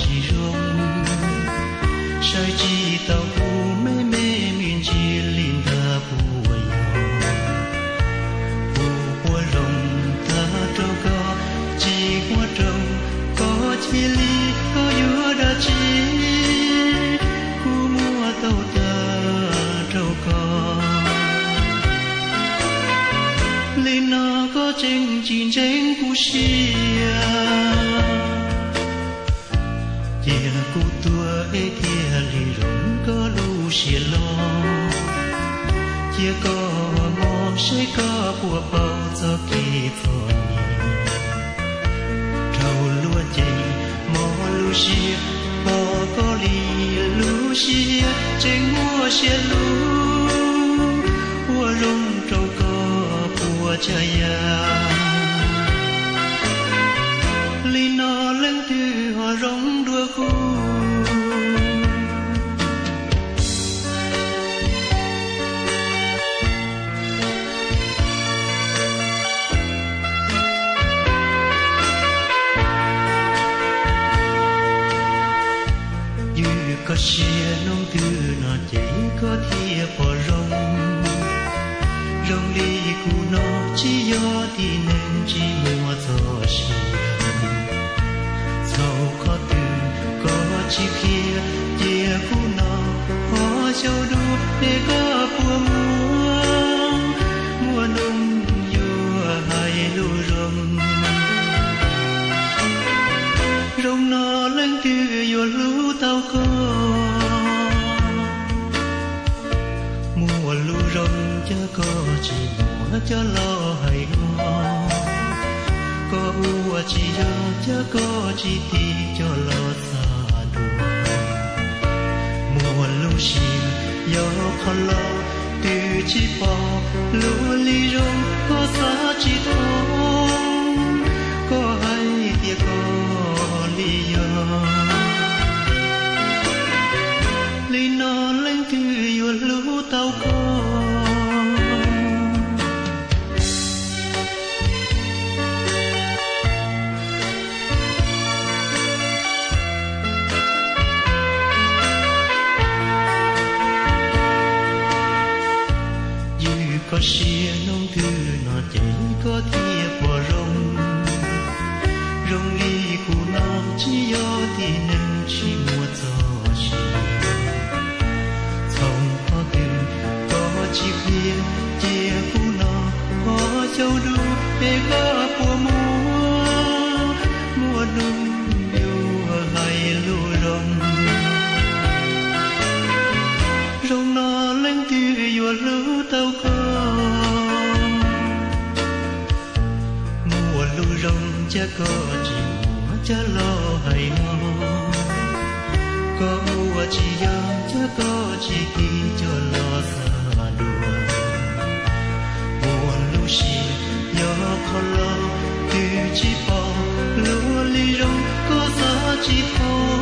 chỉ rong sai chi tàu phù mê mê miền chi linh ta phù phù qua rồng ta trâu có chỉ qua trâu có chi ly có dứa đã chi khu mua tàu ta trâu có lên nó có tranh chín tranh phù xia tia cu tua e tia li rong có lu xia lo tia có mò sẽ có bùa bao cho kỳ phò trâu lúa chạy mò lu xia bò có li lu xia tranh mua xia lu bùa rong trâu có bùa chaya li nó lên từ hoa rong đua khu như có xia nông từ nó chỉ có thia bỏ rong rong đi cu nó chỉ do thì nên chỉ mua gió xia sau có từ có chi kia chia cu nó họ châu đu để có mùa mùa nông vừa hay lu rong nó lên từ vừa lú tao có mùa lu rong chớ có chỉ mùa chớ lo hay ngon có ua chỉ do chớ có chỉ ti cho lo xa đùa mùa lu xìa do khó lo từ chỉ bỏ lu li rong có xa chỉ thông có hay tia có li do li nó lên từ vừa lu tao có có xia nông thư nó chạy có thia bỏ rong rong đi cu nó chỉ do thì nên chỉ mua gió xia không có từ có chỉ kia chia cu nó có châu đu để có mùa mùa nông yêu hay lu rong nó lên từ vừa lú tao có mùa lu rong chả có chỉ mùa chả lo hay ngon có mùa chỉ do chả có chỉ ti cho lo xa đùa mùa lu xìa do khó lo từ chỉ bỏ lúa li rong có giá chỉ thôi